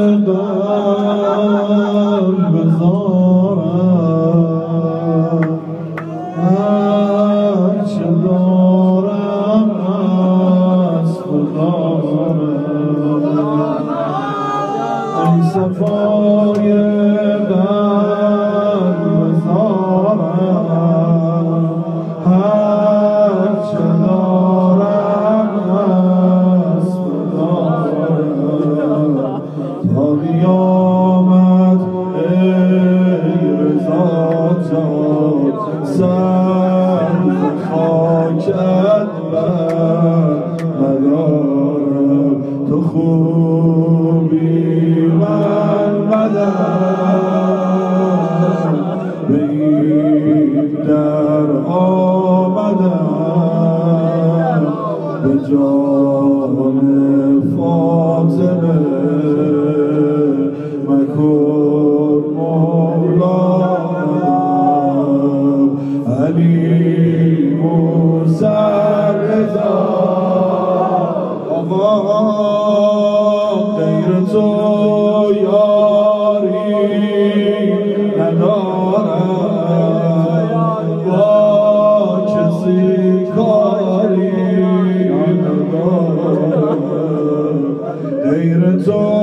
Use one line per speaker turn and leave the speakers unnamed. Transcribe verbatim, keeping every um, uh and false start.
قلب زارم هرچه دارم از خدا ای صفای قلب زارم هرچه دارم از خدا تا قیامت ای رضا جان سر خاکت بر ندارم تو خوبی من بدم به این در آمدم به جان فاطمه مکن مولانا علی موسی رضا آقا غیر تو یاری ندارم با کسی کاری ندارم غیر تو